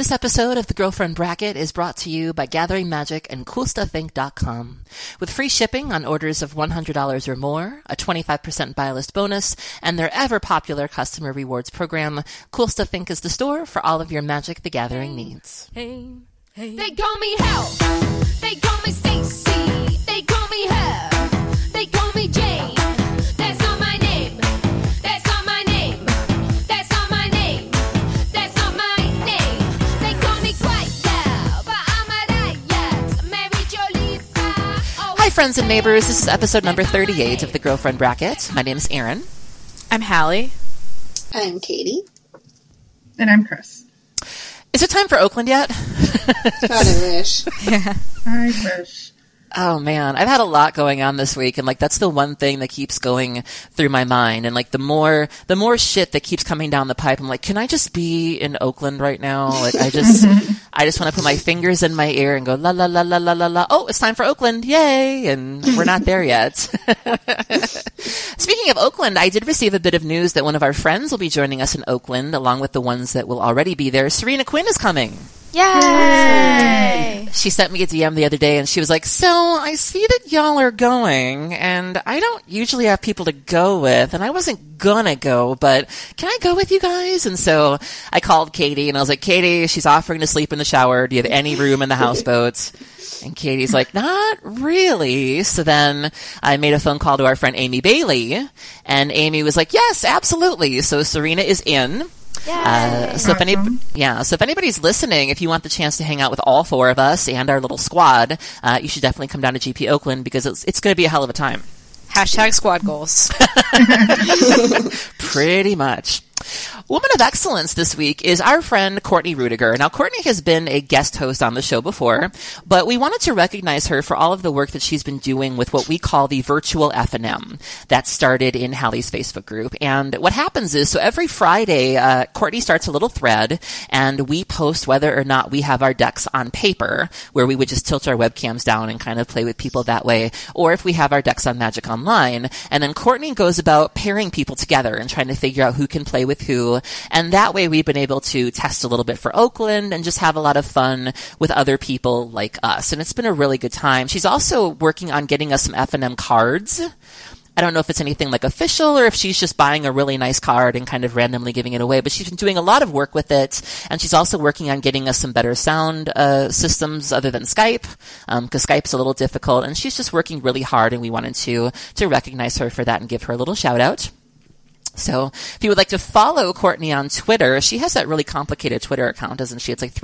This episode of The Girlfriend Bracket is brought to you by Gathering Magic and CoolStuffInc.com. With free shipping on orders of $100 or more, a 25% buy list bonus, and their ever-popular customer rewards program, Cool Stuff Inc. is the store for all of your Magic the Gathering needs. Hey. They call me Hell. They call me Stacy. They call me Her. They call me Jane. That's not my name. That's not my name. That's not my name. That's not my name. They call me Quiet, but I'm a riot. Mary Jo Lisa. Oh, Hi, friends and neighbors. This is episode number 38 of The Girlfriend Bracket. My name is Erin. I'm Hallie. I'm Katie. And I'm Chris. Is it time for Oakland yet? God, I wish. Yeah. I wish. Oh man, I've had a lot going on this week, and that's the one thing that keeps going through my mind. And the more shit that keeps coming down the pipe, I'm like, can I just be in Oakland right now? I just want to put my fingers in my ear and go la la la la la la la. Oh, it's time for Oakland, yay! And we're not there yet. Speaking of Oakland, I did receive a bit of news that one of our friends will be joining us in Oakland, along with the ones that will already be there. Serena Quinn is coming. Yay! She sent me a DM the other day, and she was like, so I see that y'all are going, and I don't usually have people to go with, and I wasn't gonna go, but can I go with you guys? And so I called Katie, and I was like, Katie, she's offering to sleep in the shower. Do you have any room in the houseboat? And Katie's like, not really. So then I made a phone call to our friend Amy Bailey, and Amy was like, yes, absolutely. So Serena is in. So if anybody's listening, if you want the chance to hang out with all four of us and our little squad, you should definitely come down to GP Oakland because it's going to be a hell of a time. Hashtag squad goals. Pretty much. Woman of Excellence this week is our friend Courtney Rudiger. Now, Courtney has been a guest host on the show before, but we wanted to recognize her for all of the work that she's been doing with what we call the virtual F&M that started in Hallie's Facebook group. And what happens is, so every Friday, Courtney starts a little thread, and we post whether or not we have our decks on paper, where we would just tilt our webcams down and kind of play with people that way, or if we have our decks on Magic Online. And then Courtney goes about pairing people together and trying to figure out who can play with who. And that way we've been able to test a little bit for Oakland and just have a lot of fun with other people like us. And it's been a really good time. She's also working on getting us some F&M cards. I don't know if it's anything like official or if she's just buying a really nice card and kind of randomly giving it away, but she's been doing a lot of work with it. And she's also working on getting us some better sound systems other than Skype, because Skype's a little difficult. And she's just working really hard, and we wanted to recognize her for that and give her a little shout out. So if you would like to follow Courtney on Twitter, she has that really complicated Twitter account, doesn't she? It's like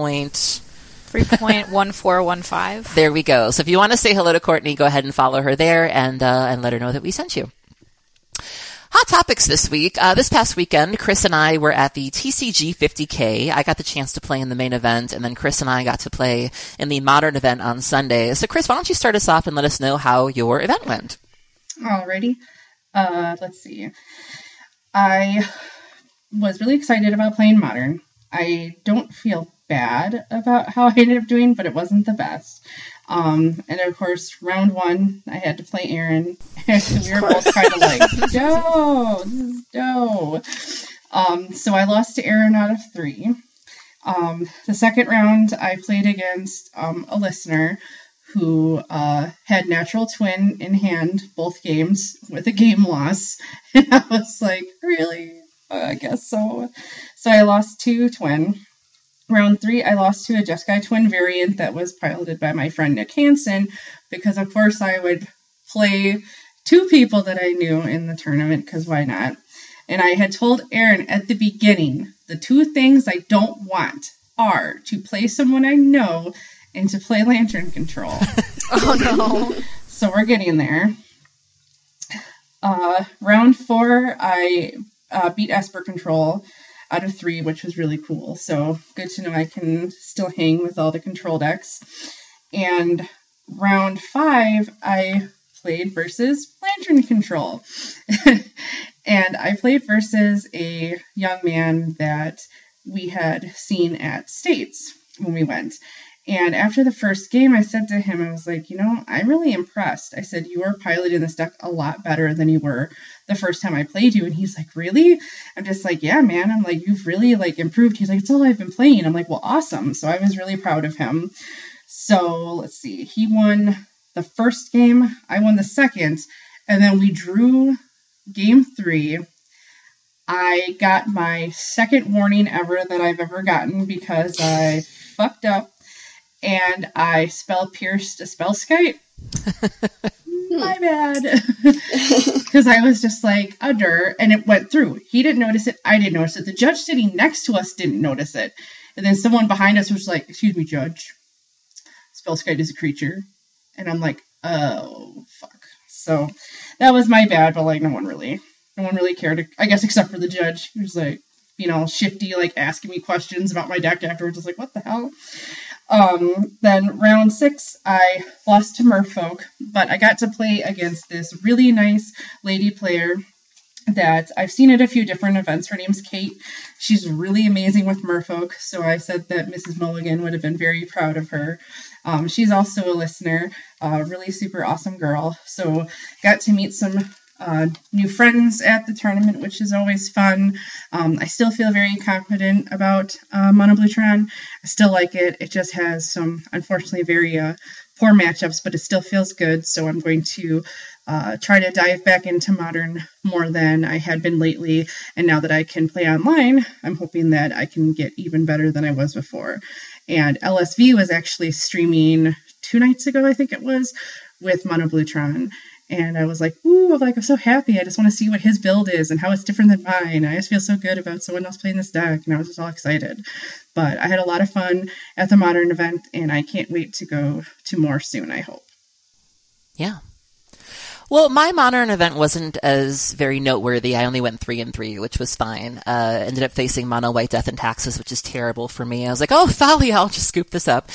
3.1415. There we go. So if you want to say hello to Courtney, go ahead and follow her there and let her know that we sent you. Hot topics this week. This past weekend, Chris and I were at the TCG 50K. I got the chance to play in the main event, and then Chris and I got to play in the modern event on Sunday. So Chris, why don't you start us off and let us know how your event went? Alrighty. Let's see. I was really excited about playing Modern. I don't feel bad about how I ended up doing, but it wasn't the best. And of course, round one, I had to play Erin, and we were both kind of like, no, this is no. So I lost to Erin out of 3. The second round, I played against a listener who had Natural Twin in hand both games with a game loss. And I was like, really? I guess so. So I lost to Twin. Round 3, I lost to a Jeskai Twin variant that was piloted by my friend Nick Hansen, because of course I would play 2 people that I knew in the tournament, because why not? And I had told Erin at the beginning, the 2 things I don't want are to play someone I know and to play Lantern Control. Oh, no. So we're getting there. Round 4, I beat Esper Control out of 3, which was really cool. So good to know I can still hang with all the control decks. And round 5, I played versus Lantern Control. And I played versus a young man that we had seen at States when we went. And after the first game, I said to him, I was like, I'm really impressed. I said, you are piloting this deck a lot better than you were the first time I played you. And he's like, really? I'm just like, yeah, man. I'm like, you've really like improved. He's like, it's all I've been playing. I'm like, well, awesome. So I was really proud of him. So let's see. He won the first game. I won the second. And then we drew game 3. I got my second warning ever that I've ever gotten because I fucked up and I spell pierced a Spellskite. My bad. Because I was just like, udder, and it went through. He didn't notice it. I didn't notice it. The judge sitting next to us didn't notice it. And then someone behind us was like, excuse me, Judge. Spellskite is a creature. And I'm like, oh, fuck. So that was my bad, but like no one really cared, I guess, except for the judge. He was like, shifty, like asking me questions about my deck afterwards. I was like, what the hell? Then round 6, I lost to Merfolk, but I got to play against this really nice lady player that I've seen at a few different events. Her name's Kate. She's really amazing with Merfolk, so I said that Mrs. Mulligan would have been very proud of her. She's also a listener, really super awesome girl. So got to meet some new friends at the tournament, which is always fun. I still feel very confident about Mono Bluetron. I still like it. It just has some, unfortunately, very poor matchups, but it still feels good. So I'm going to try to dive back into Modern more than I had been lately. And now that I can play online, I'm hoping that I can get even better than I was before. And LSV was actually streaming 2 nights ago, I think it was, with Mono Bluetron. And I was like, ooh, I'm so happy. I just want to see what his build is and how it's different than mine. I just feel so good about someone else playing this deck. And I was just all excited. But I had a lot of fun at the Modern event, and I can't wait to go to more soon, I hope. Yeah. Well, my Modern event wasn't as very noteworthy. I only went 3-3, which was fine. Ended up facing Mono White Death and Taxes, which is terrible for me. I was like, oh, folly, I'll just scoop this up.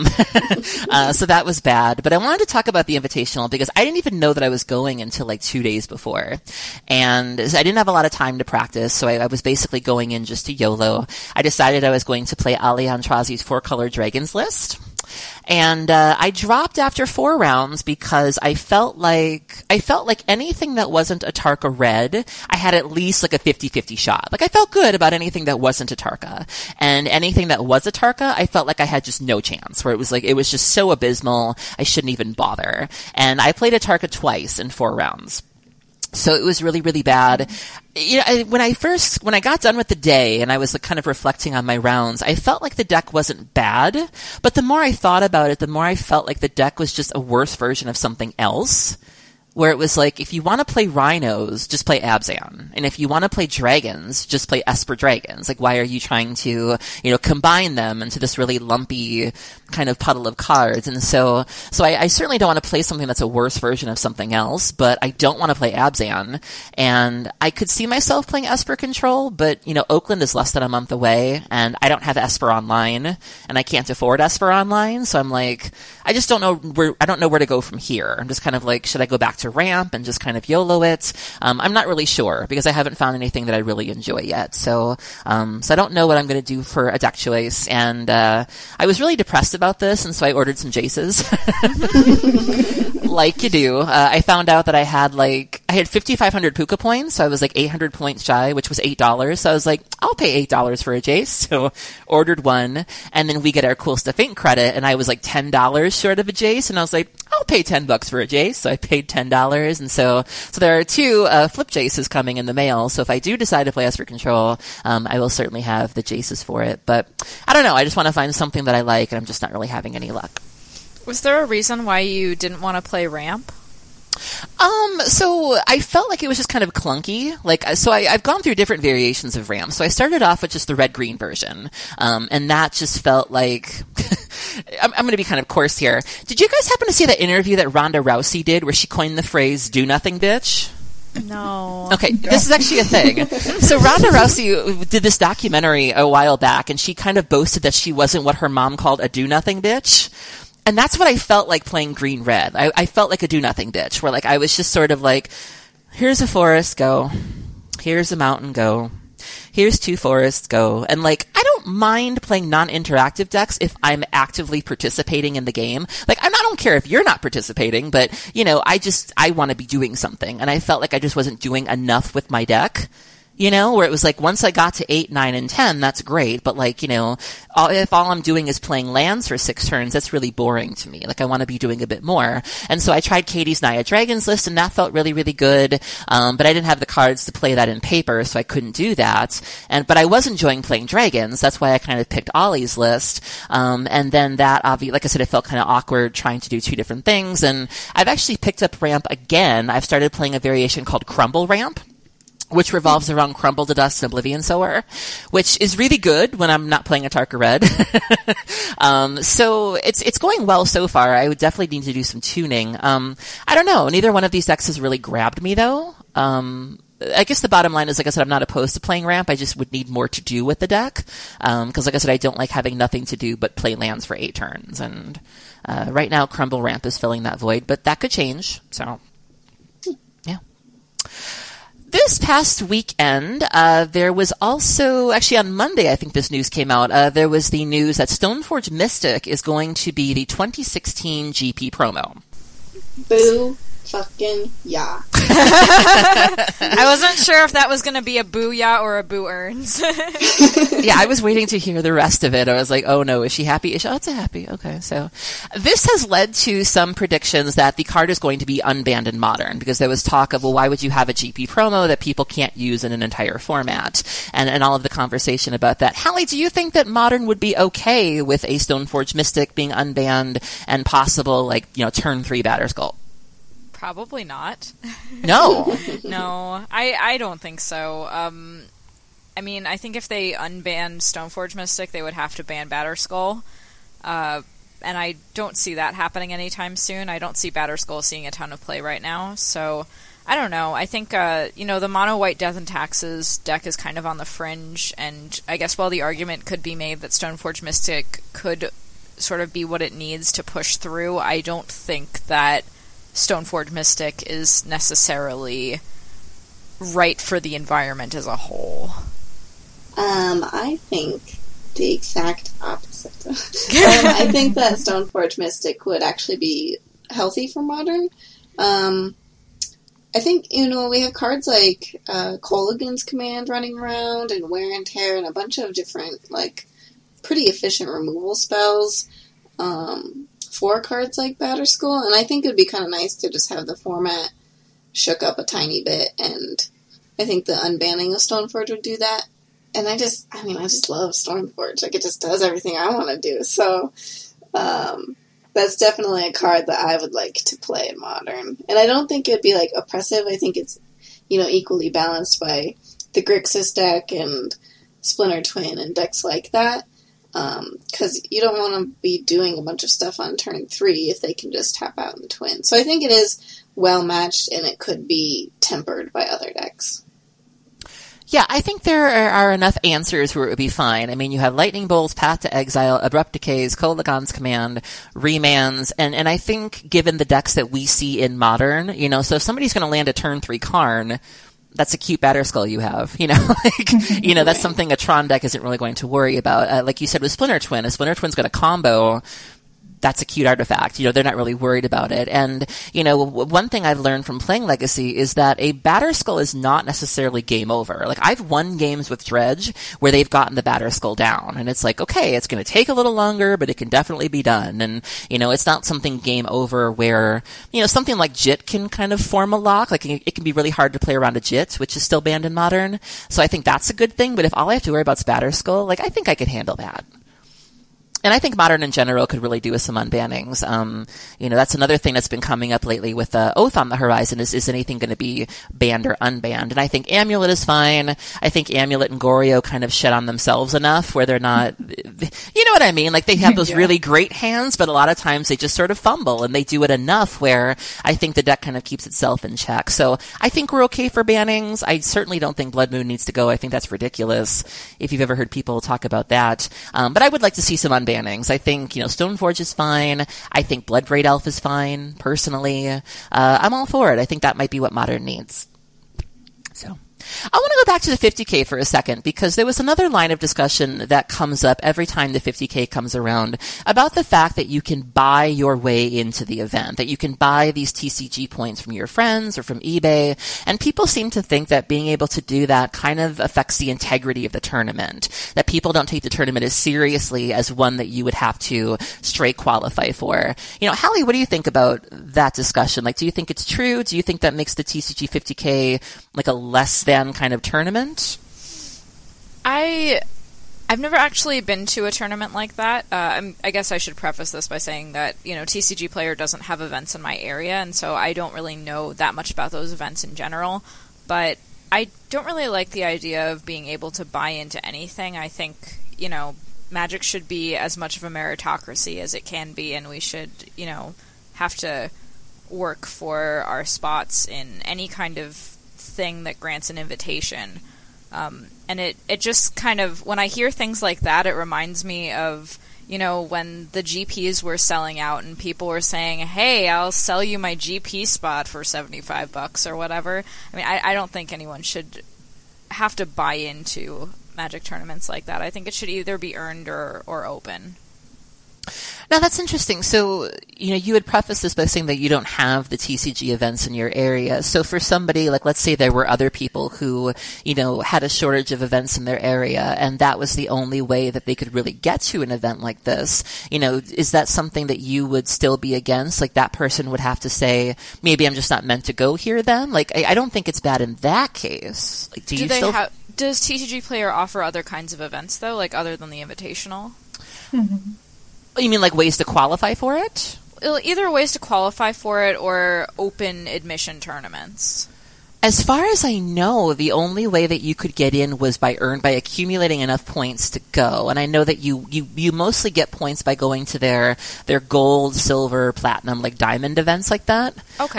So that was bad. But I wanted to talk about the Invitational because I didn't even know that I was going until like 2 days before. And I didn't have a lot of time to practice, so I was basically going in just to YOLO. I decided I was going to play Ali Antrazi's 4-color Dragons list. And I dropped after 4 rounds because I felt like anything that wasn't a Tarka red, I had at least like a 50-50 shot. Like I felt good about anything that wasn't a Tarka. And anything that was a Tarka, I felt like I had just no chance, where it was just so abysmal, I shouldn't even bother. And I played a Tarka twice in 4 rounds. So it was really, really bad. When I got done with the day and I was kind of reflecting on my rounds, I felt like the deck wasn't bad, but the more I thought about it, the more I felt like the deck was just a worse version of something else. Where it was like, if you want to play Rhinos, just play Abzan. And if you want to play Dragons, just play Esper Dragons. Like, why are you trying to, combine them into this really lumpy kind of puddle of cards? And so I certainly don't want to play something that's a worse version of something else, but I don't want to play Abzan. And I could see myself playing Esper Control, but, Oakland is less than a month away, and I don't have Esper Online, and I can't afford Esper Online, so I'm like, I just don't know where to go from here. I'm just kind of like, should I go back to Ramp and just kind of YOLO it? I'm not really sure because I haven't found anything that I really enjoy yet. So I don't know what I'm going to do for a deck choice. And I was really depressed about this, and so I ordered some Jaces. Like you do. I found out that I had 5,500 Puka points, so I was like 800 points shy, which was $8. So I was like, I'll pay $8 for a Jace. So ordered one, and then we get our Cool Stuff Inc. credit, and I was like $10 short of a Jace, and I was like, I'll pay $10 for a Jace. So I paid $10, and so there are 2 flip Jaces coming in the mail. So if I do decide to play Esper Control, I will certainly have the Jaces for it. But I don't know. I just want to find something that I like, and I'm just not really having any luck. Was there a reason why you didn't want to play Ramp? So I felt like it was just kind of clunky. I've gone through different variations of Ramp. So I started off with just the red-green version. And that just felt like, I'm going to be kind of coarse here. Did you guys happen to see that interview that Ronda Rousey did where she coined the phrase, "do nothing, bitch"? No. Okay, this is actually a thing. So Ronda Rousey did this documentary a while back, and she kind of boasted that she wasn't what her mom called a do-nothing bitch. And that's what I felt like playing green-red. I felt like a do-nothing bitch, where I was just sort of like, here's a forest, go. Here's a mountain, go. here's 2 forests, go. And like, I don't mind playing non-interactive decks if I'm actively participating in the game. Like, I don't care if you're not participating, but, you know, I want to be doing something. And I felt like I just wasn't doing enough with my deck. You know, where it was like, once I got to 8, 9, and 10, that's great. But like, you know, if all I'm doing is playing lands for 6 turns, that's really boring to me. Like, I want to be doing a bit more. And so I tried Katie's Naya Dragons list, and that felt really, really good. But I didn't have the cards to play that in paper, so I couldn't do that. But I was enjoying playing dragons. That's why I kind of picked Ollie's list. And then that, like I said, it felt kind of awkward trying to do 2 different things. And I've actually picked up Ramp again. I've started playing a variation called Crumble Ramp, which revolves around Crumble to Dust and Oblivion Sower, which is really good when I'm not playing Atarka Red. So it's going well so far. I would definitely need to do some tuning. I don't know. Neither one of these decks has really grabbed me, though. I guess the bottom line is, like I said, I'm not opposed to playing Ramp. I just would need more to do with the deck. Because, like I said, I don't like having nothing to do but play lands for 8 turns. And right now, Crumble Ramp is filling that void, but that could change. So, yeah. This past weekend, there was also, actually on Monday, I think this news came out, there was the news that Stoneforge Mystic is going to be the 2016 GP promo. Boo fucking yeah. I wasn't sure if that was going to be a booyah or a boo earns. Yeah, I was waiting to hear the rest of it. I was like, oh no, is she happy? Oh, it's a happy. Okay, so this has led to some predictions that the card is going to be unbanned in Modern, because there was talk of, well, why would you have a GP promo that people can't use in an entire format? And all of the conversation about that. Hallie, do you think that Modern would be okay with a Stoneforge Mystic being unbanned and possible, like, you know, turn 3 Batterskull? Probably not. No. No, I don't think so. I mean, I think if they unbanned Stoneforge Mystic, they would have to ban Batterskull. And I don't see that happening anytime soon. I don't see Batterskull seeing a ton of play right now. So, I don't know. I think, you know, the mono-white Death and Taxes deck is kind of on the fringe. And I guess while the argument could be made that Stoneforge Mystic could sort of be what it needs to push through, I don't think that Stoneforge Mystic is necessarily right for the environment as a whole. I think the exact opposite. I think that Stoneforge Mystic would actually be healthy for Modern. I think, you know, we have cards like Kolaghan's Command running around, and Wear and Tear, and a bunch of different, like, pretty efficient removal spells. For cards like Batterskull, and I think it would be kind of nice to just have the format shook up a tiny bit, and I think the unbanning of Stoneforge would do that. And I just love Stoneforge. Like, it just does everything I want to do. So, that's definitely a card that I would like to play in Modern. And I don't think it'd be, like, oppressive. I think it's, you know, equally balanced by the Grixis deck and Splinter Twin and decks like that. Because you don't want to be doing a bunch of stuff on turn 3 if they can just tap out in Twin. So I think it is well matched, and it could be tempered by other decks. Yeah, I think there are enough answers where it would be fine. I mean, you have Lightning Bolts, Path to Exile, Abrupt Decays, Kolaghan's Command, Remands, and I think given the decks that we see in Modern, you know, so if somebody's going to land a turn 3 Karn, that's a cute Batterskull you have, you know, like, you know, that's something a Tron deck isn't really going to worry about. Like you said with Splinter Twin, if Splinter Twin's got a combo, that's a cute artifact. You know, they're not really worried about it. And, you know, one thing I've learned from playing Legacy is that a Batterskull is not necessarily game over. Like, I've won games with Dredge where they've gotten the Batterskull down, and it's like, okay, it's going to take a little longer, but it can definitely be done. And, you know, it's not something game over where, you know, something like Jit can kind of form a lock. Like, it can be really hard to play around a Jit, which is still banned in Modern. So I think that's a good thing, but if all I have to worry about is Batterskull, like, I think I could handle that. And I think Modern in general could really do with some unbannings. You know, that's another thing that's been coming up lately with Oath on the horizon is anything going to be banned or unbanned? And I think Amulet is fine. I think Amulet and Goryo kind of shed on themselves enough where they're not, you know what I mean? Like, they have those really great hands, but a lot of times they just sort of fumble, and they do it enough where I think the deck kind of keeps itself in check. So I think we're okay for bannings. I certainly don't think Blood Moon needs to go. I think that's ridiculous, if you've ever heard people talk about that. But I would like to see some unbannings. I think, you know, Stoneforge is fine. I think Bloodbraid Elf is fine, personally. I'm all for it. I think that might be what Modern needs. So, I want to go back to the 50K for a second, because there was another line of discussion that comes up every time the 50K comes around about the fact that you can buy your way into the event, that you can buy these TCG points from your friends or from eBay. And people seem to think that being able to do that kind of affects the integrity of the tournament, that people don't take the tournament as seriously as one that you would have to straight qualify for. Hallie, what do you think about that discussion? Like, do you think it's true? Do you think that makes the TCG 50K like a less than kind of tournament? I've never actually been to a tournament like that. I guess I should preface this by saying that, TCG Player doesn't have events in my area, and so I don't really know that much about those events in general. But I don't really like the idea of being able to buy into anything. I think, Magic should be as much of a meritocracy as it can be, and we should, have to work for our spots in any kind of thing that grants an invitation. And it just kind of, when I hear things like that, it reminds me of, when the GPs were selling out and people were saying, hey, I'll sell you my GP spot for $75 or whatever. I mean, I don't think anyone should have to buy into Magic tournaments like that. I think it should either be earned or open. Now, that's interesting. So, you had prefaced this by saying that you don't have the TCG events in your area. So for somebody, like, let's say there were other people who, had a shortage of events in their area, and that was the only way that they could really get to an event like this, is that something that you would still be against? Like, that person would have to say, maybe I'm just not meant to go here then? Like, I don't think it's bad in that case. Like, does TCG Player offer other kinds of events, though, like, other than the Invitational? Mm-hmm. You mean like ways to qualify for it? Either ways to qualify for it or open admission tournaments. As far as I know, the only way that you could get in was by accumulating enough points to go. And I know that you mostly get points by going to their gold, silver, platinum, like diamond events like that. Okay.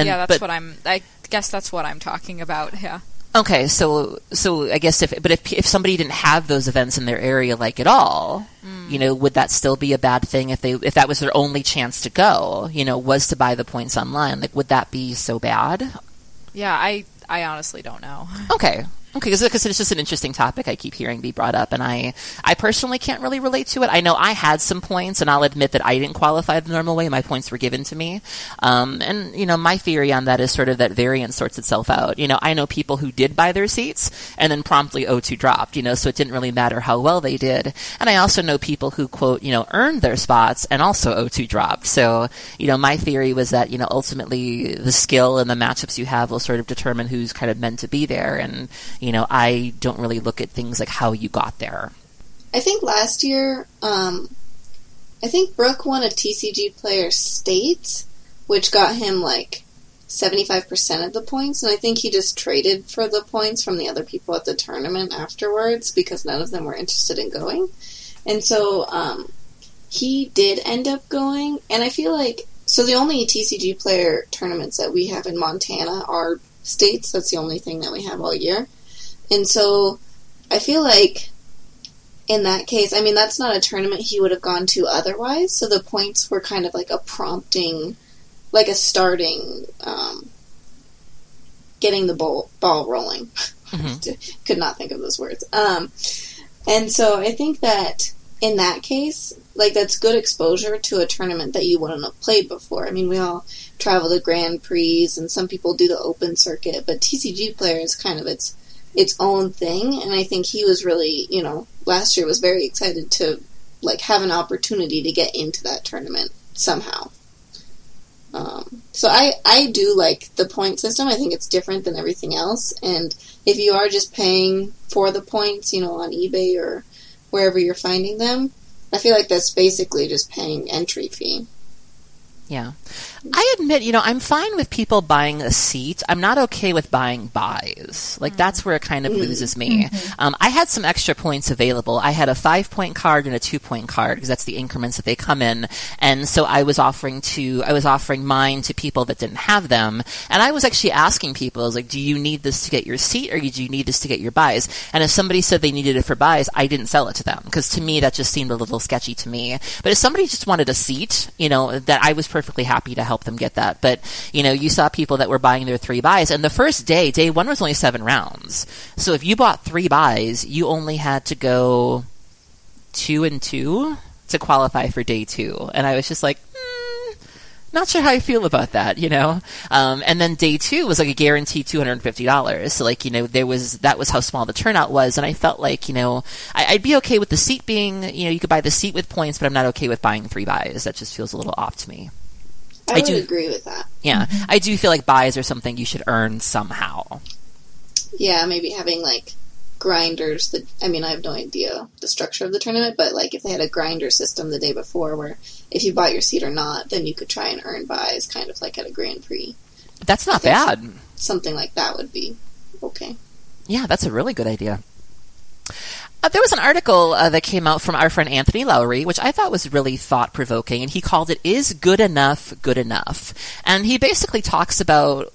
I guess that's what I'm talking about. Yeah. Okay, so I guess if somebody didn't have those events in their area like at all, would that still be a bad thing if that was their only chance to go, was to buy the points online? Like, would that be so bad? Yeah, I honestly don't know. Okay, because it's just an interesting topic I keep hearing be brought up, and I personally can't really relate to it. I know I had some points, and I'll admit that I didn't qualify the normal way. My points were given to me. And, my theory on that is sort of that variance sorts itself out. I know people who did buy their seats and then promptly O2 dropped, so it didn't really matter how well they did. And I also know people who, quote, earned their spots and also O2 dropped. So, my theory was that, ultimately the skill and the matchups you have will sort of determine who's kind of meant to be there. And, I don't really look at things like how you got there. I think last year, I think Brooke won a TCG Player state, which got him like 75% of the points, and I think he just traded for the points from the other people at the tournament afterwards because none of them were interested in going. And so he did end up going, and I feel like, so the only TCG Player tournaments that we have in Montana are states. That's the only thing that we have all year. And so I feel like in that case, I mean, that's not a tournament he would have gone to otherwise, so the points were kind of like a prompting, like a starting, getting the ball rolling. Mm-hmm. Could not think of those words. And so I think that in that case, like, that's good exposure to a tournament that you wouldn't have played before. I mean, we all travel to Grand Prix, and some people do the open circuit, but TCG Player is kind of its own thing, and I think he was really, last year was very excited to, like, have an opportunity to get into that tournament somehow. So I do like the point system. I think it's different than everything else, and if you are just paying for the points, on eBay or wherever you're finding them, I feel like that's basically just paying entry fee. Yeah. I admit, I'm fine with people buying a seat. I'm not okay with buying buys. Like, that's where it kind of loses me. Mm-hmm. I had some extra points available. I had a 5-point card and a 2-point card, because that's the increments that they come in. And so I was offering mine to people that didn't have them. And I was actually asking people, I was like, do you need this to get your seat, or do you need this to get your buys? And if somebody said they needed it for buys, I didn't sell it to them, because to me that just seemed a little sketchy to me. But if somebody just wanted a seat, that I was perfectly perfectly happy to help them get that. But, you saw people that were buying their 3 buys, and the first day 1 was only 7 rounds. So if you bought 3 buys, you only had to go 2 and 2 to qualify for day 2. And I was just like, not sure how I feel about that, and then day 2 was like a guaranteed $250. So that was how small the turnout was. And I felt like, I'd be okay with the seat being, you could buy the seat with points, but I'm not okay with buying 3 buys. That just feels a little off to me. I would agree with that. Yeah. I do feel like buys are something you should earn somehow. Yeah, maybe having grinders I have no idea the structure of the tournament, but if they had a grinder system the day before where if you bought your seat or not, then you could try and earn buys kind of like at a Grand Prix. That's not bad. Something like that would be okay. Yeah, that's a really good idea. There was an article that came out from our friend Anthony Lowry, which I thought was really thought-provoking, and he called it, "Is Good Enough Good Enough?" And he basically talks about,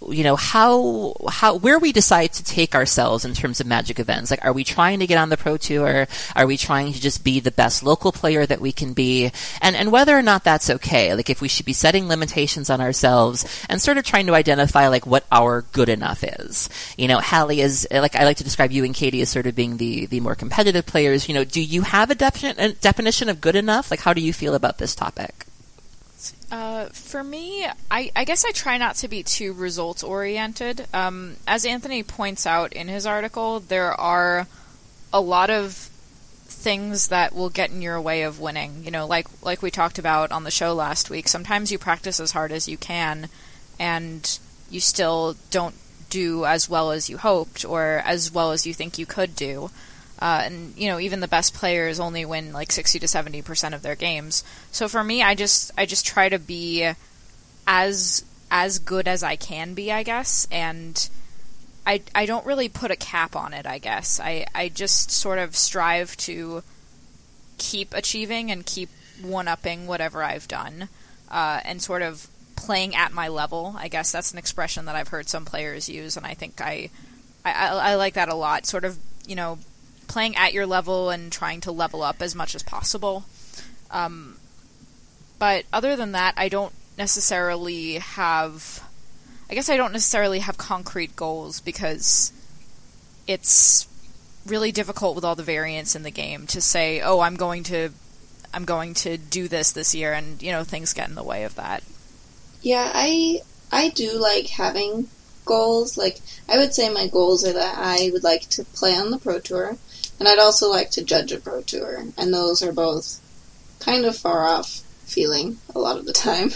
how where we decide to take ourselves in terms of Magic events. Are we trying to get on the Pro Tour? Are we trying to just be the best local player that we can be? And whether or not that's okay. If we should be setting limitations on ourselves and sort of trying to identify, what our good enough is. Hallie is, I like to describe you and Katie as sort of being the more competitive players. Do you have a definition of good enough? How do you feel about this topic? For me, I guess I try not to be too results oriented. As Anthony points out in his article, there are a lot of things that will get in your way of winning. Like we talked about on the show last week, sometimes you practice as hard as you can and you still don't do as well as you hoped or as well as you think you could do. And even the best players only win 60 to 70% of their games. So for me, I just try to be as good as I can be, I guess. And I don't really put a cap on it, I guess. I just sort of strive to keep achieving and keep one-upping whatever I've done, and sort of playing at my level. I guess that's an expression that I've heard some players use, and I think I like that a lot. Sort of, playing at your level and trying to level up as much as possible. But other than that, I don't necessarily have concrete goals because it's really difficult with all the variance in the game to say, oh, I'm going to do this year, and things get in the way of that. Yeah, I do like having goals. I would say my goals are that I would like to play on the Pro Tour, and I'd also like to judge a Pro Tour, and those are both kind of far off feeling a lot of the time.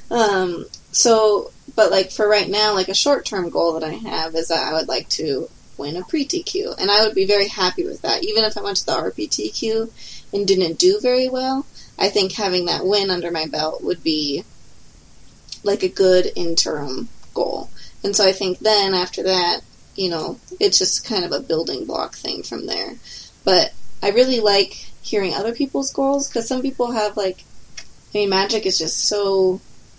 But for right now, a short-term goal that I have is that I would like to win a pre-TQ, and I would be very happy with that. Even if I went to the RPTQ and didn't do very well, I think having that win under my belt would be a good interim goal. And so I think then after that, it's just kind of a building block thing from there. But I really like hearing other people's goals, because some people have Magic is just so,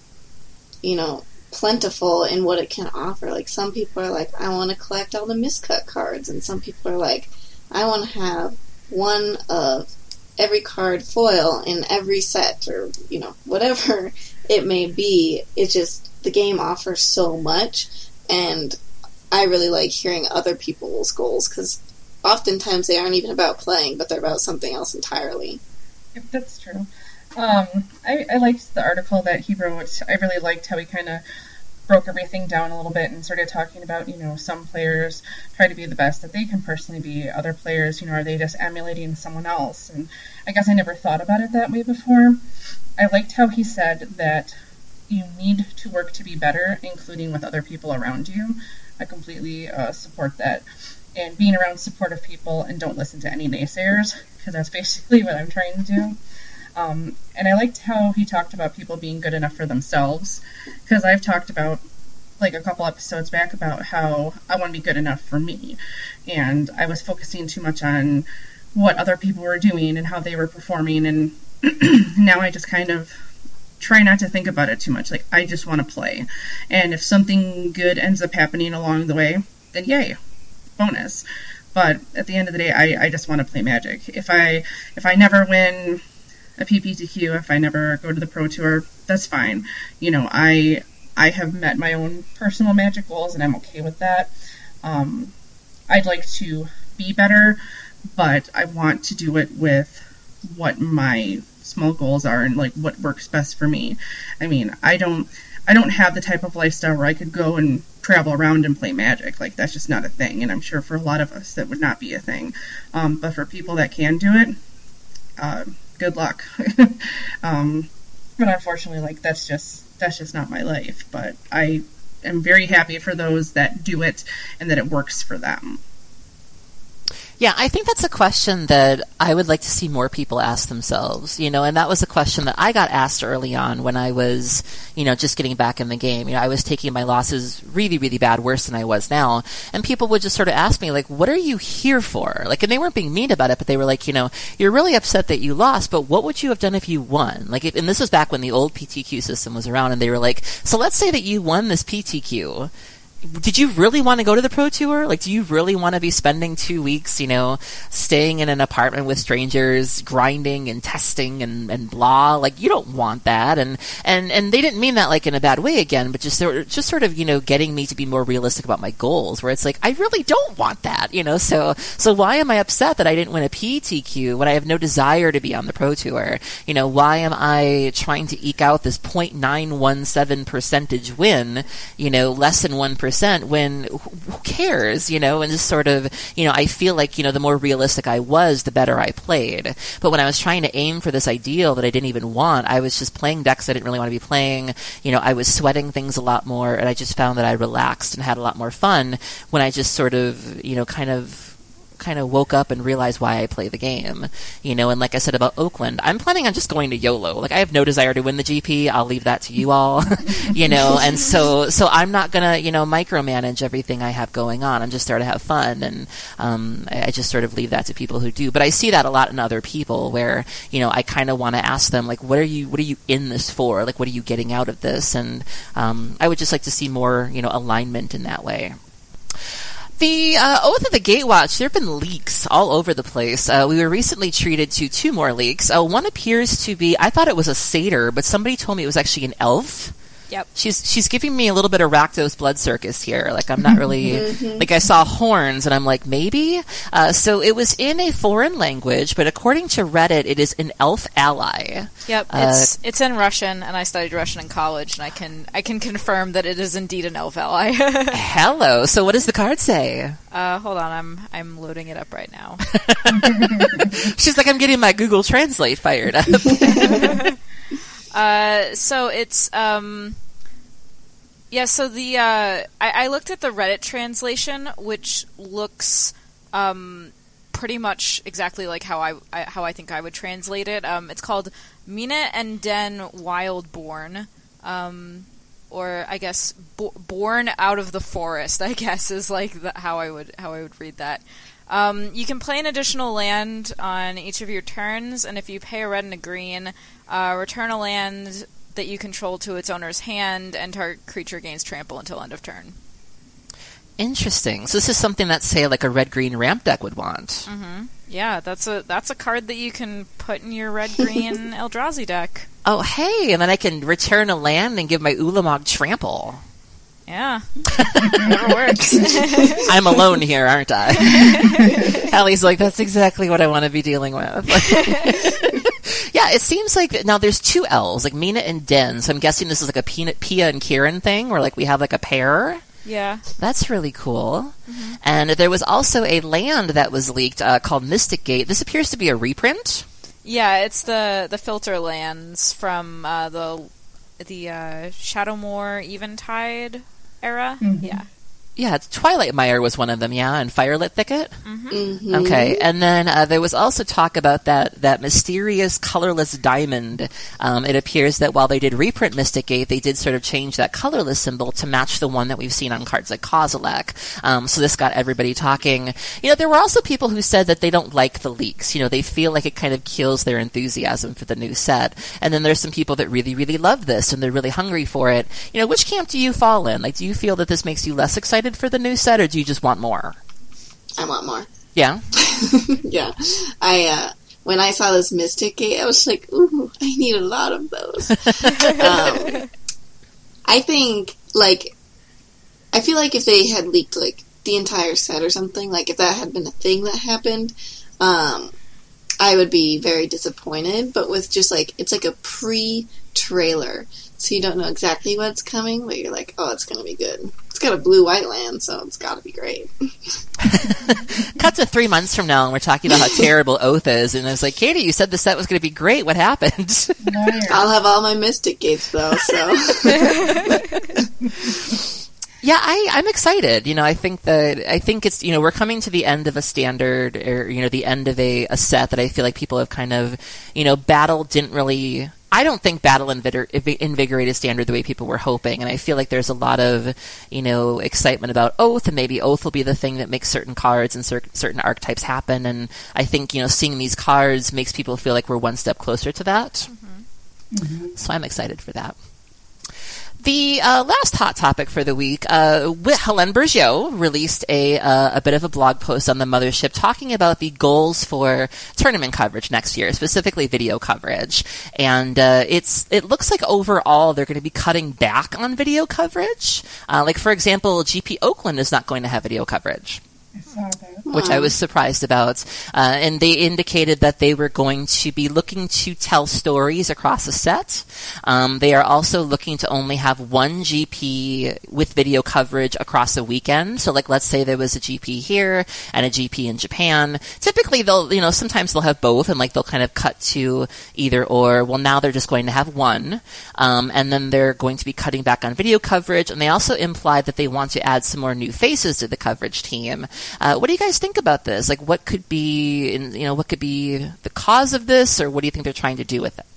plentiful in what it can offer. Some people are I want to collect all the miscut cards, and some people are I want to have one of every card foil in every set, or, whatever it may be. It's just, the game offers so much, and I really like hearing other people's goals, because oftentimes they aren't even about playing, but they're about something else entirely. If that's true. I liked the article that he wrote. I really liked how he kind of broke everything down a little bit and started talking about, some players try to be the best that they can personally be. Other players, are they just emulating someone else? And I guess I never thought about it that way before. I liked how he said that you need to work to be better, including with other people around you. I completely support that. And being around supportive people, and don't listen to any naysayers, because that's basically what I'm trying to do. And I liked how he talked about people being good enough for themselves, because I've talked about, a couple episodes back, about how I want to be good enough for me, and I was focusing too much on what other people were doing and how they were performing, and now I just kind of try not to think about it too much. I just want to play, and if something good ends up happening along the way, then yay, bonus. But at the end of the day, I just want to play Magic. If I never win a PPTQ if I never go to the Pro Tour. That's fine. You know, I have met my own personal Magic goals, and I'm okay with that. I'd like to be better, but I want to do it with what my small goals are and like what works best for me. I mean, I don't have the type of lifestyle where I could go and travel around and play Magic. Like, that's just not a thing, and I'm sure for a lot of us that would not be a thing. But for people that can do it, good luck. But unfortunately, like, that's just not my life. But I am very happy for those that do it and that it works for them. Yeah, I think that's a question that I would like to see more people ask themselves, you know, and that was a question that I got asked early on when I was, you know, just getting back in the game. You know, I was taking my losses really, really bad, worse than I was now, and people would just sort of ask me, like, what are you here for? Like, and they weren't being mean about it, but they were like, you know, you're really upset that you lost, but what would you have done if you won? Like, and this was back when the old PTQ system was around, and they were like, so let's say that you won this PTQ. Did you really want to go to the Pro Tour? Like, do you really want to be spending 2 weeks, you know, staying in an apartment with strangers, grinding and testing and blah? Like, you don't want that. And they didn't mean that, like, in a bad way again, but just sort of, you know, getting me to be more realistic about my goals, where it's like, I really don't want that, you know? So why am I upset that I didn't win a PTQ when I have no desire to be on the Pro Tour? You know, why am I trying to eke out this 0.917% win, you know, less than 1%? When who cares, you know, and just sort of, you know, I feel like, you know, the more realistic I was, the better I played. But when I was trying to aim for this ideal that I didn't even want, I was just playing decks I didn't really want to be playing. You know, I was sweating things a lot more, and I just found that I relaxed and had a lot more fun when I just sort of, you know, kind of woke up and realized why I play the game, you know. And like I said about Oakland, I'm planning on just going to YOLO. Like, I have no desire to win the GP. I'll leave that to you all, you know. And so I'm not gonna, you know, micromanage everything I have going on. I'm just there to have fun, and I just sort of leave that to people who do. But I see that a lot in other people, where, you know, I kind of want to ask them, like, what are you in this for? Like, what are you getting out of this? And I would just like to see more, you know, alignment in that way. The Oath of the Gatewatch, there have been leaks all over the place. We were recently treated to 2 more leaks. One appears to be, I thought it was a satyr, but somebody told me it was actually an elf. Yep. She's giving me a little bit of Rakdos Blood Circus here. Like, I'm not really... like, I saw horns, and I'm like, maybe? So it was in a foreign language, but according to Reddit, it is an elf ally. Yep, it's in Russian, and I studied Russian in college, and I can confirm that it is indeed an elf ally. Hello. So what does the card say? Hold on, I'm loading it up right now. She's like, I'm getting my Google Translate fired up. So it's so the I looked at the Reddit translation, which looks pretty much exactly like how I think I would translate it. It's called Mina and Den Wildborn, or I guess born out of the forest, I guess, is like how I would read that. You can play an additional land on each of your turns, and if you pay a red and a green, return a land that you control to its owner's hand, and target creature gains trample until end of turn. Interesting. So this is something that, say, like a red-green ramp deck would want. Mm-hmm. Yeah, that's a card that you can put in your red-green Eldrazi deck. Oh, hey, and then I can return a land and give my Ulamog trample. Yeah, never works. I'm alone here, aren't I? Allie's like, that's exactly what I want to be dealing with. Yeah, it seems like now there's 2 elves, like Mina and Den, so I'm guessing this is like a Pia and Kieran thing, where like we have like a pair. Yeah. That's really cool. Mm-hmm. And there was also a land that was leaked called Mystic Gate. This appears to be a reprint. Yeah, it's the filter lands from the Shadowmoor Eventide era. Mm-hmm. Yeah. Yeah, Twilight Mire was one of them, yeah, and Firelit Thicket. Mm-hmm. Mm-hmm. Okay, and then there was also talk about that mysterious colorless diamond. It appears that while they did reprint Mystic Gate, they did sort of change that colorless symbol to match the one that we've seen on cards like Kozilek. So this got everybody talking. You know, there were also people who said that they don't like the leaks. You know, they feel like it kind of kills their enthusiasm for the new set. And then there's some people that really, really love this, and they're really hungry for it. You know, which camp do you fall in? Like, do you feel that this makes you less excited for the new set, or do you just want more? I want more. Yeah? Yeah. when I saw this Mystic Gate, I was like, ooh, I need a lot of those. I think, like, I feel like if they had leaked, like, the entire set or something, like, if that had been a thing that happened, I would be very disappointed. But with just, like, it's like a pre-trailer, so you don't know exactly what's coming, but you're like, oh, it's gonna be good. It's got a blue-white land, so it's gotta be great. Cut to 3 months from now, and we're talking about how terrible Oath is, and I was like, Katie, you said the set was going to be great. What happened? I'll have all my Mystic Gates, though, so... Yeah, I'm excited. You know, I think it's, you know, we're coming to the end of a standard, or, you know, the end of a set that I feel like people have kind of, you know, Battle didn't really... I don't think Battle invigorated Standard the way people were hoping, and I feel like there's a lot of, you know, excitement about Oath, and maybe Oath will be the thing that makes certain cards and certain archetypes happen, and I think, you know, seeing these cards makes people feel like we're one step closer to that. Mm-hmm. So I'm excited for that. The last hot topic for the week, Helene Bergeau released a bit of a blog post on the Mothership talking about the goals for tournament coverage next year, specifically video coverage. And it looks like overall they're going to be cutting back on video coverage. Like, for example, GP Oakland is not going to have video coverage, I saw that. which I was surprised about. And they indicated that they were going to be looking to tell stories across a set. They are also looking to only have one GP with video coverage across a weekend. So, like, let's say there was a GP here and a GP in Japan. Typically, they'll, you know, sometimes they'll have both, and, like, they'll kind of cut to either or. Well, now they're just going to have one. And then they're going to be cutting back on video coverage. And they also implied that they want to add some more new faces to the coverage team. What do you guys think about this? Like, what could be, what could be the cause of this, or what do you think they're trying to do with it?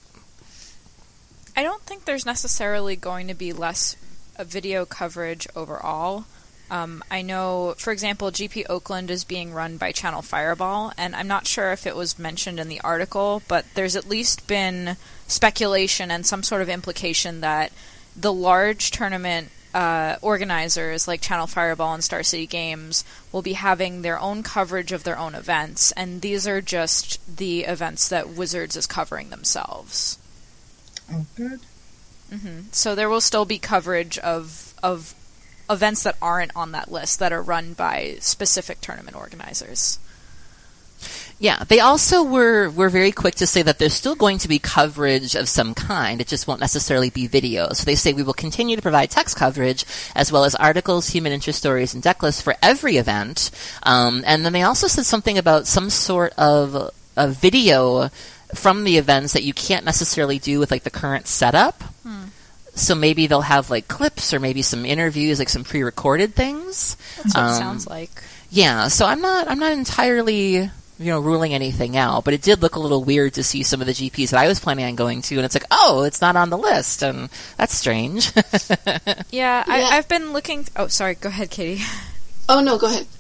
I don't think there's necessarily going to be less video coverage overall. I know, for example, GP Oakland is being run by Channel Fireball, and I'm not sure if it was mentioned in the article, but there's at least been speculation and some sort of implication that the large tournament organizers like Channel Fireball and Star City Games will be having their own coverage of their own events, and these are just the events that Wizards is covering themselves. Oh, good. Mm-hmm. So there will still be coverage of events that aren't on that list that are run by specific tournament organizers. Yeah, they also were very quick to say that there's still going to be coverage of some kind. It just won't necessarily be video. So they say we will continue to provide text coverage as well as articles, human interest stories, and deck lists for every event. And then they also said something about some sort of a video from the events that you can't necessarily do with, like, the current setup. So maybe they'll have, like, clips or maybe some interviews, like some pre-recorded things. That's what it sounds like. Yeah, so I'm not entirely, ruling anything out, but it did look a little weird to see some of the GPs that I was planning on going to, and it's like, oh, it's not on the list, and that's strange. Yeah, I've been looking... Oh, sorry, go ahead, Katie. Oh, no, go ahead.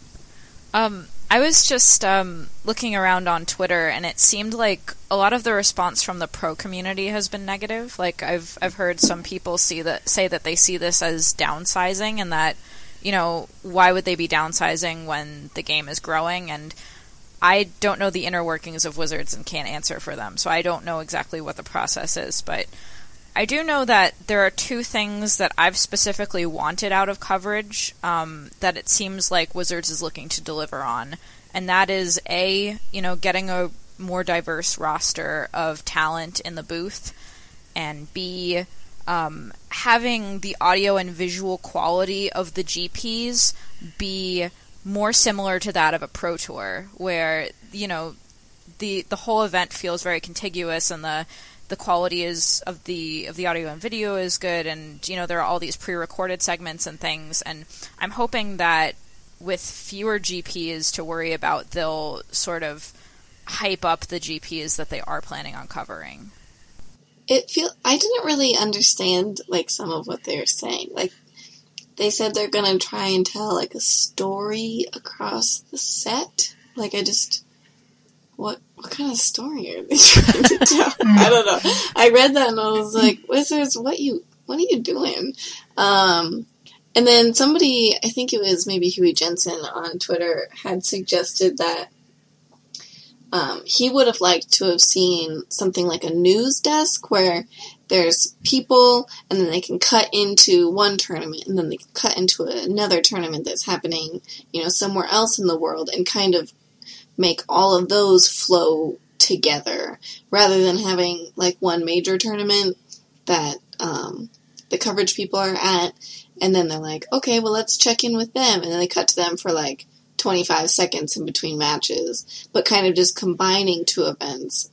I was just looking around on Twitter, and it seemed like a lot of the response from the pro community has been negative. Like, I've heard some people say that they see this as downsizing, and that, why would they be downsizing when the game is growing? And I don't know the inner workings of Wizards and can't answer for them, so I don't know exactly what the process is, but I do know that there are two things that I've specifically wanted out of coverage that it seems like Wizards is looking to deliver on. And that is, A, getting a more diverse roster of talent in the booth, and B, having the audio and visual quality of the GPs be more similar to that of a Pro Tour, where, the whole event feels very contiguous, and the quality is of the audio and video is good, and there are all these pre-recorded segments and things, and I'm hoping that with fewer GPs to worry about, they'll sort of hype up the GPs that they are planning on covering. I didn't really understand, like, some of what they were saying. Like, they said they're gonna try and tell, like, a story across the set. Like, what kind of story are they trying to tell? I don't know. I read that and I was like, Wizards, what are you doing? And then somebody, I think it was maybe Huey Jensen on Twitter, had suggested that he would have liked to have seen something like a news desk where there's people and then they can cut into one tournament and then they can cut into another tournament that's happening, somewhere else in the world and kind of make all of those flow together rather than having like one major tournament that the coverage people are at and then they're like, okay, well, let's check in with them. And then they cut to them for like 25 seconds in between matches, but kind of just combining two events.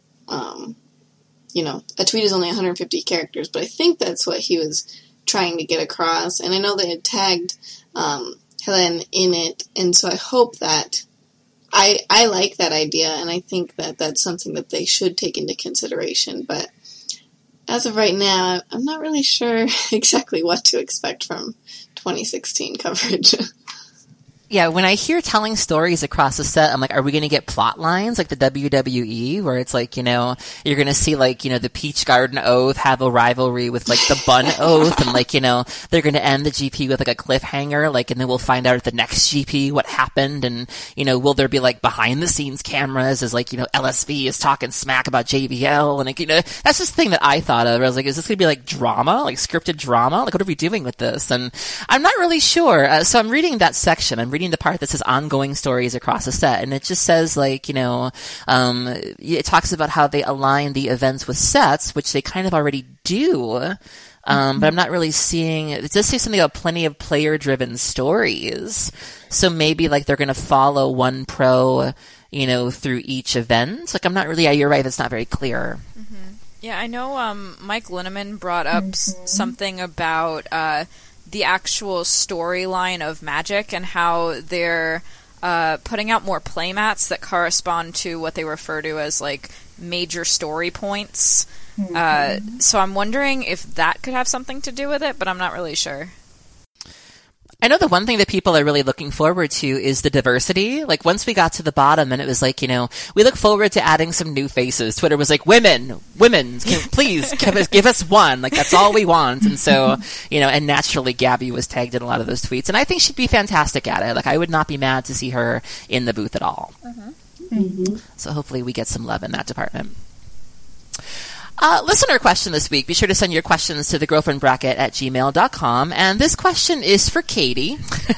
A tweet is only 150 characters, but I think that's what he was trying to get across. And I know they had tagged Helen in it, and so I hope that I like that idea, and I think that that's something that they should take into consideration. But as of right now, I'm not really sure exactly what to expect from 2016 coverage. Yeah, when I hear telling stories across the set, I'm like, are we going to get plot lines like the WWE where it's like, you're going to see like, the Peach Garden Oath have a rivalry with like the Bun Oath and like, they're going to end the GP with like a cliffhanger, like, and then we'll find out at the next GP what happened and, will there be like behind the scenes cameras as like, LSV is talking smack about JBL and like, that's just the thing that I thought of. I was like, is this going to be like drama, like scripted drama? Like, what are we doing with this? And I'm not really sure. So I'm reading that section. I'm reading the part that says ongoing stories across the set, and it just says like, it talks about how they align the events with sets, which they kind of already do. But I'm not really seeing, it does say something about plenty of player-driven stories. So maybe like they're going to follow one pro, through each event. Like I'm not really, yeah, you're right, that's not very clear. Mm-hmm. Yeah, I know Mike Linneman brought up something about the actual storyline of Magic and how they're putting out more playmats that correspond to what they refer to as like major story points. So I'm wondering if that could have something to do with it, but I'm not really sure. I know the one thing that people are really looking forward to is the diversity. Like, once we got to the bottom and it was like, we look forward to adding some new faces. Twitter was like, women, please give us one. Like, that's all we want. And so, and naturally Gabby was tagged in a lot of those tweets. And I think she'd be fantastic at it. Like, I would not be mad to see her in the booth at all. So hopefully we get some love in that department. Listener question this week. Be sure to send your questions to thegirlfriendbracket@gmail.com. And this question is for Katie.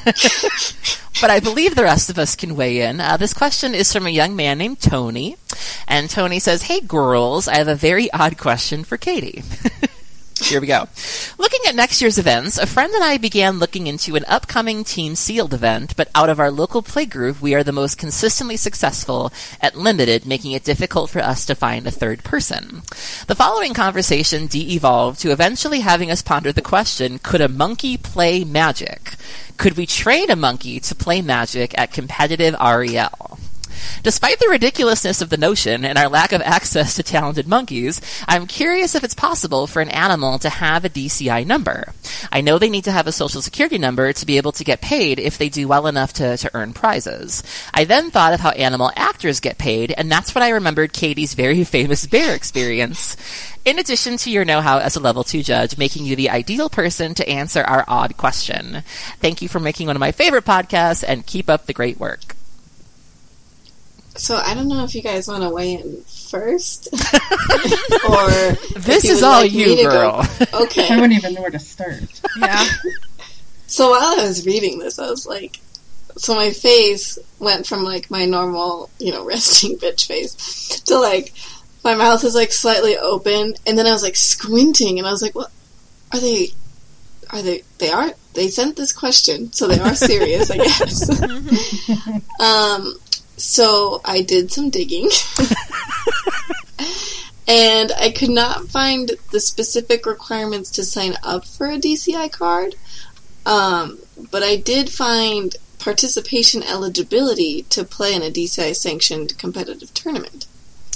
But I believe the rest of us can weigh in. This question is from a young man named Tony. And Tony says, hey girls, I have a very odd question for Katie. Here we go. Looking at next year's events, a friend and I began looking into an upcoming Team Sealed event, but out of our local playgroup, we are the most consistently successful at Limited, making it difficult for us to find a third person. The following conversation de-evolved to eventually having us ponder the question, could a monkey play Magic? Could we train a monkey to play Magic at competitive REL? Despite the ridiculousness of the notion and our lack of access to talented monkeys, I'm curious if it's possible for an animal to have a DCI number. I know they need to have a social security number to be able to get paid if they do well enough to earn prizes. I then thought of how animal actors get paid, and that's when I remembered Katie's very famous bear experience. In addition to your know-how as a level 2 judge, making you the ideal person to answer our odd question. Thank you for making one of my favorite podcasts, and keep up the great work. So I don't know if you guys want to weigh in first, or this is all like you, girl. Okay, I wouldn't even know where to start. Yeah. So while I was reading this, I was like, so my face went from like my normal, resting bitch face to like my mouth is like slightly open, and then I was like squinting, and I was like, "What are they? They sent this question, so they are serious, I guess." So I did some digging, and I could not find the specific requirements to sign up for a DCI card, but I did find participation eligibility to play in a DCI-sanctioned competitive tournament.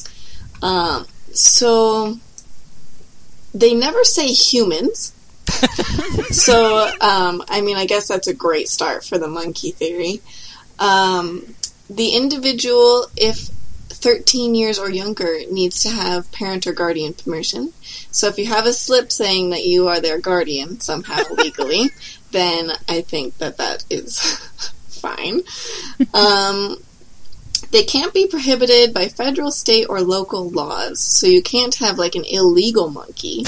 So they never say humans, so, I guess that's a great start for the monkey theory. The individual, if 13 years or younger, needs to have parent or guardian permission. So if you have a slip saying that you are their guardian somehow legally, then I think that is fine. They can't be prohibited by federal, state, or local laws. So you can't have, like, an illegal monkey.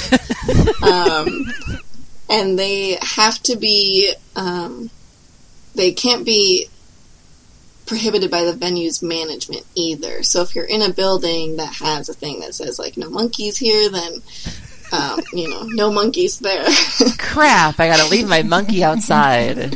And they have to be, they can't be prohibited by the venue's management either. So if you're in a building that has a thing that says, like, no monkeys here, then, no monkeys there. Crap, I gotta leave my monkey outside.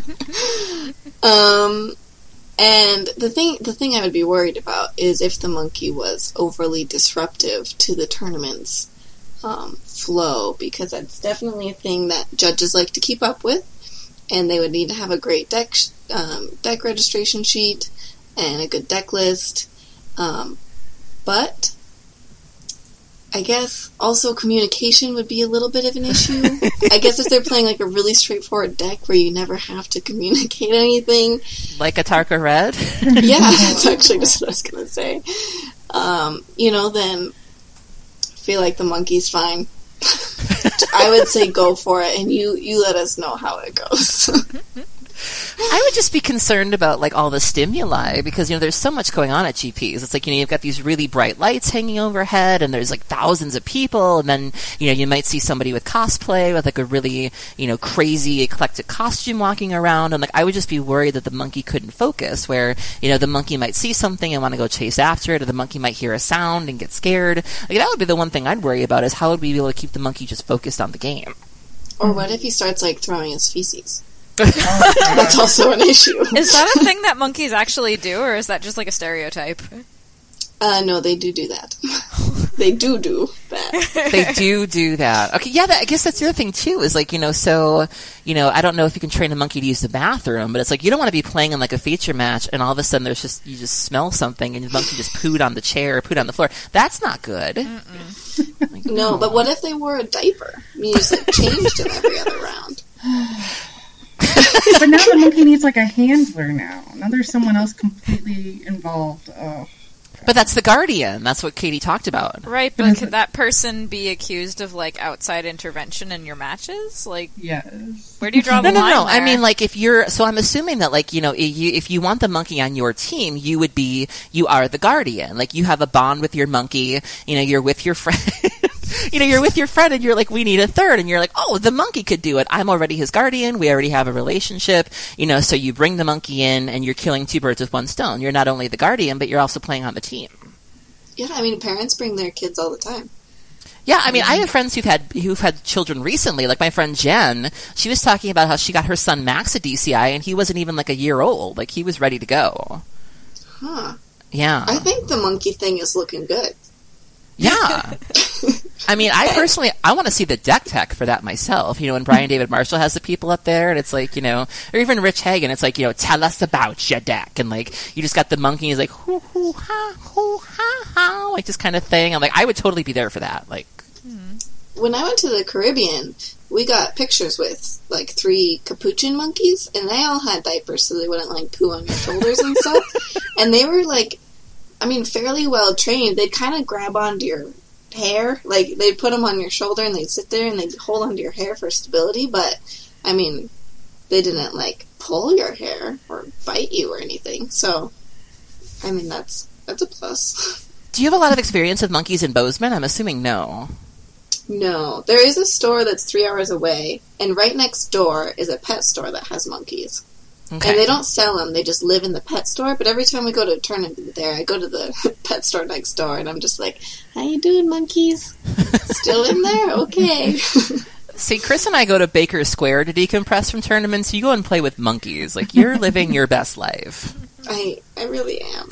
And the thing I would be worried about is if the monkey was overly disruptive to the tournament's flow, because that's definitely a thing that judges like to keep up with, and they would need to have a great deck registration sheet and a good deck list. But I guess also communication would be a little bit of an issue. I guess if they're playing like a really straightforward deck where you never have to communicate anything. Like a Tarka Red? Yeah, that's actually just what I was going to say. Then I feel like the monkey's fine. I would say go for it, and you let us know how it goes. I would just be concerned about, like, all the stimuli, because, there's so much going on at GPs. It's like, you've got these really bright lights hanging overhead, and there's, like, thousands of people, and then, you might see somebody with cosplay with, like, a really, crazy, eclectic costume walking around, and, like, I would just be worried that the monkey couldn't focus, where, the monkey might see something and want to go chase after it, or the monkey might hear a sound and get scared. Like, that would be the one thing I'd worry about, is how would we be able to keep the monkey just focused on the game? Or what if he starts, like, throwing his feces? That's also an issue. Is that a thing that monkeys actually do, or is that just like a stereotype? No, they do that. They do that. They do that. Okay, yeah, I guess that's the other thing, too, is like, I don't know if you can train a monkey to use the bathroom, but it's like, you don't want to be playing in like a feature match, and all of a sudden you just smell something, and the monkey just pooed on the chair, or pooed on the floor. That's not good. Like, no, but what if they wore a diaper? You just like changed it every other round. But now the monkey needs like a handler now. Now there's someone else completely involved. Oh. But that's the guardian. That's what Katie talked about. Right, but could that person be accused of, like, outside intervention in your matches? Like, yes. Where do you draw the line? No. There? I mean, like, so I'm assuming that, like, if you want the monkey on your team, you are the guardian. Like, you have a bond with your monkey. You're with your friend. You're with your friend and you're like, we need a third. And you're like, oh, the monkey could do it. I'm already his guardian. We already have a relationship. So you bring the monkey in and you're killing two birds with one stone. You're not only the guardian, but you're also playing on the team. Yeah, I mean, parents bring their kids all the time. Yeah, I mean, I have friends who've had children recently. Like my friend Jen, she was talking about how she got her son Max at DCI and he wasn't even like a year old. Like he was ready to go. Huh. Yeah. I think the monkey thing is looking good. Yeah. I mean, I want to see the deck tech for that myself. When Brian David Marshall has the people up there, and it's like, or even Rich Hagan, it's like, tell us about your deck, and like, you just got the monkey, he's like, hoo, hoo, ha, like this kind of thing. I'm like, I would totally be there for that. Like, when I went to the Caribbean, we got pictures with like 3 capuchin monkeys, and they all had diapers so they wouldn't like poo on your shoulders and stuff. And they were like, I mean, fairly well trained. They'd kind of grab onto your hair. Like, they'd put them on your shoulder and they'd sit there and they'd hold onto your hair for stability. But, I mean, they didn't, like, pull your hair or bite you or anything. So, I mean, that's a plus. Do you have a lot of experience with monkeys in Bozeman? I'm assuming no. No. There is a store that's 3 hours away, and right next door is a pet store that has monkeys. Okay. And they don't sell them, they just live in the pet store, but every time we go to a tournament there, I go to the pet store next door, and I'm just like, how you doing, monkeys? Still in there? Okay. See, Chris and I go to Baker Square to decompress from tournaments, you go and play with monkeys. Like, you're living your best life. I really am.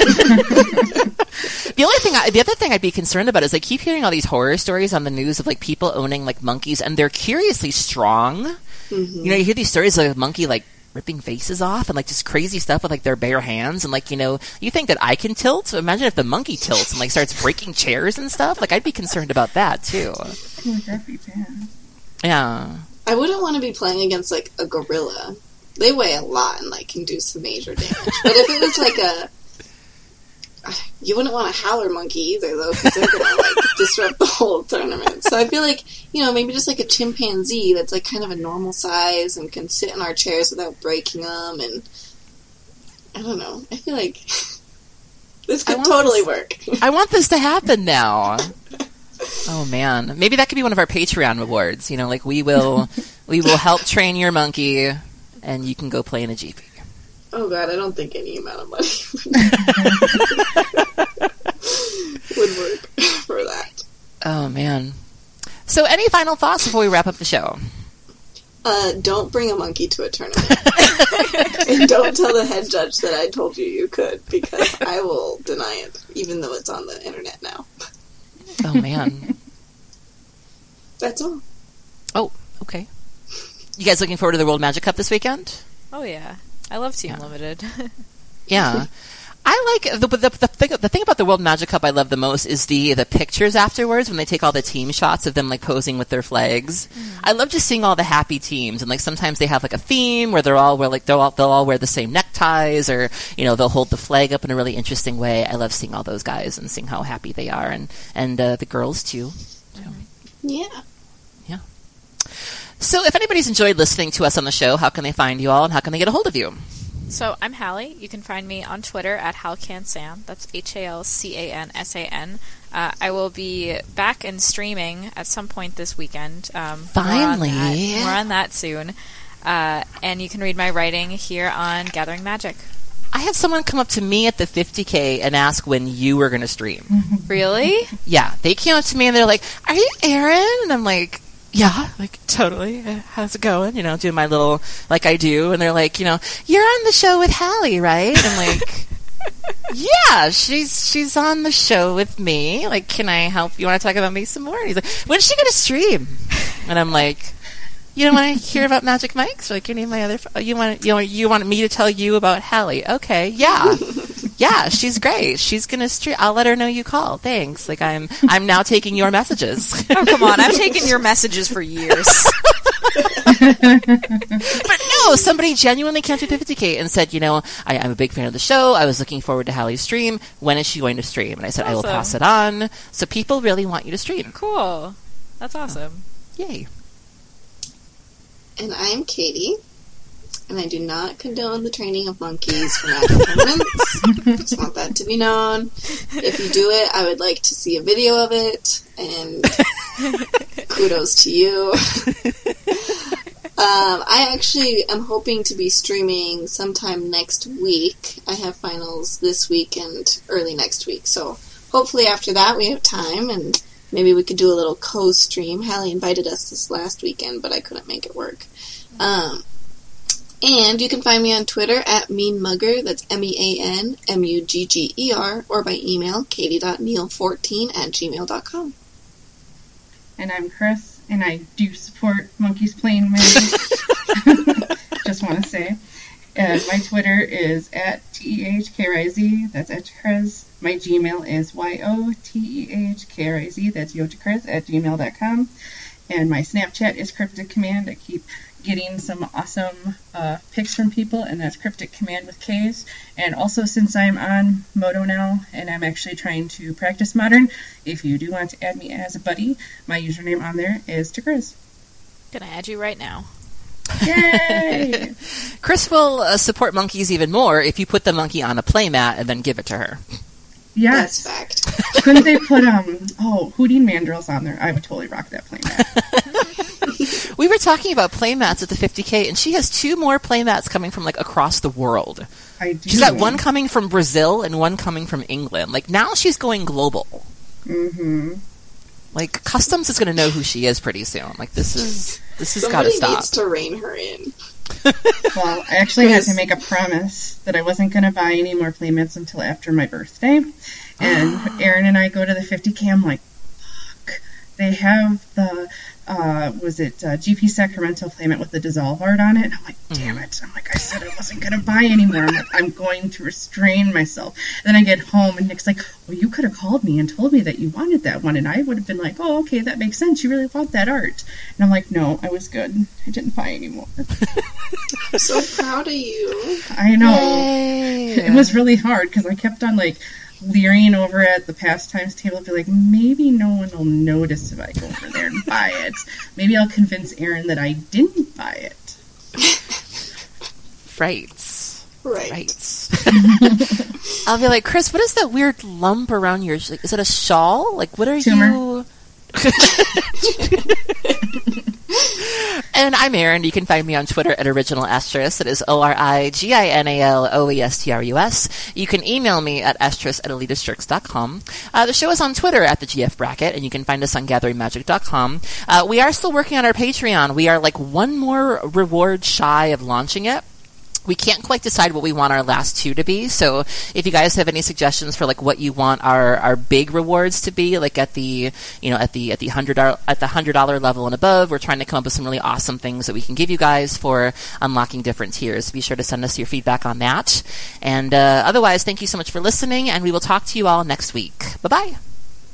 The other thing I'd be concerned about is I keep hearing all these horror stories on the news of, like, people owning, like, monkeys, and they're curiously strong. Mm-hmm. You hear these stories of a monkey, like, ripping faces off and like just crazy stuff with like their bare hands and like, you think that I can tilt? So imagine if the monkey tilts and like starts breaking chairs and stuff. Like I'd be concerned about that too. That'd be bad. Yeah. I wouldn't want to be playing against like a gorilla. They weigh a lot and like can do some major damage. But if it was like you wouldn't want a howler monkey either though, because they're gonna like disrupt the whole tournament. So I feel like, maybe just like a chimpanzee that's like kind of a normal size and can sit in our chairs without breaking them, and I don't know. I feel like This could totally work. I want this to happen now. Oh man, maybe that could be one of our Patreon rewards. You know, like we will help train your monkey, and you can go play in a GP. Oh god, I don't think any amount of money would work for that. Oh man. So, any final thoughts before we wrap up the show? Don't bring a monkey to a tournament. And don't tell the head judge that I told you could, because I will deny it, even though it's on the internet now. Oh, man. That's all. Oh, okay. You guys looking forward to the World Magic Cup this weekend? Oh, yeah. I love Team Limited. Yeah. I like the thing about the World Magic Cup I love the most is the pictures afterwards when they take all the team shots of them like posing with their flags. I love just seeing all the happy teams, and like sometimes they have like a theme where they'll all wear the same neckties, or you know, they'll hold the flag up in a really interesting way. I love seeing all those guys and seeing how happy they are, and the girls too. So. Yeah. So if anybody's enjoyed listening to us on the show, how can they find you all, and how can they get a hold of you? So I'm Hallie. You can find me on Twitter at HalCanSan. That's HalCanSan. I will be back and streaming at some point this weekend. Finally. More on that soon. And you can read my writing here on Gathering Magic. I had someone come up to me at the 50K and ask when you were going to stream. Really? Yeah. They came up to me and they're like, "Are you Aaron?" And I'm like, "Yeah, like, totally. How's it going?" You know, doing my little, like I do. And they're like, you know, "You're on the show with Hallie, right?" And I'm like, "Yeah, she's on the show with me. Like, can I help? You want to talk about me some more?" And he's like, "When's she going to stream?" And I'm like, "You don't want to hear about Magic Mike's? Or like any of my other, you want me to tell you about Hallie? Okay, yeah. Yeah, she's great. She's going to stream. I'll let her know you called. Thanks. Like, I'm now taking your messages." Oh, come on. I've taken your messages for years. But no, somebody genuinely came to 50K and said, you know, I'm a big fan of the show. I was looking forward to Hallie's stream. When is she going to stream? And I said, I will pass it on. So people really want you to stream. Cool. That's awesome. Yay. And I'm Katie, and I do not condone the training of monkeys for magic tournaments. Just want that to be known. If you do it, I would like to see a video of it, and kudos to you. I actually am hoping to be streaming sometime next week. I have finals this week and early next week, so hopefully after that we have time, and maybe we could do a little co-stream. Hallie invited us this last weekend, but I couldn't make it work. And you can find me on Twitter at MeanMugger, that's MEANMUGGER, or by email, katie.neal14@gmail.com. And I'm Chris, and I do support Monkeys Playing Magic. Just want to say. My Twitter is at TEHKRIZ, that's @Chris. My Gmail is YOTEHKRIZ, that's yotakriz@gmail.com. And my Snapchat is Cryptic Command. I keep getting some awesome pics from people, and that's Cryptic Command with K's. And also, since I'm on Moto now, and I'm actually trying to practice Modern, if you do want to add me as a buddy, my username on there is Takriz. Gonna add you right now. Yay! Chris will support monkeys even more if you put the monkey on a playmat and then give it to her. Yes. That's fact. Couldn't they put Houdin Mandrills on there? I would totally rock that playmat. We were talking about playmats at the 50K, and she has 2 more playmats coming from like across the world. I do. She's got one coming from Brazil and one coming from England. Like, now she's going global. Mm-hmm. Like, Customs is going to know who she is pretty soon. Like, this has got to Somebody stop. needs to rein her in. Well, I actually had to make a promise that I wasn't going to buy any more playmats until after my birthday. And Aaron and I go to the 50K. I'm like, fuck. They have the, GP Sacramento playmat with the dissolve art on it. And I'm like, damn it. I'm like, I said I wasn't going to buy anymore. I'm like, I'm going to restrain myself. And then I get home, and Nick's like, well, you could have called me and told me that you wanted that one. And I would have been like, oh, okay, that makes sense. You really want that art. And I'm like, no, I was good. I didn't buy anymore. I'm so proud of you. I know. Yay. It was really hard because I kept on like leering over at the pastimes table and be like, maybe no one will notice if I go over there and buy it. Maybe I'll convince Aaron that I didn't buy it. Right. Right. I'll be like, Chris, what is that weird lump around your... Like, is it a shawl? Like, what are Tumor. you... And I'm Erin. You can find me on Twitter at Original Estrus. That is ORIGINALOESTRUS. You can email me at estrus@elitistrix.com. The show is on Twitter at the GF Bracket, and you can find us on GatheringMagic.com. We are still working on our Patreon. We are like one more reward shy of launching it. We can't quite decide what we want our last two to be, so if you guys have any suggestions for like what you want our big rewards to be, like at the $100 level and above, we're trying to come up with some really awesome things that we can give you guys for unlocking different tiers. Be sure to send us your feedback on that. And otherwise, thank you so much for listening, and we will talk to you all next week. Bye-bye.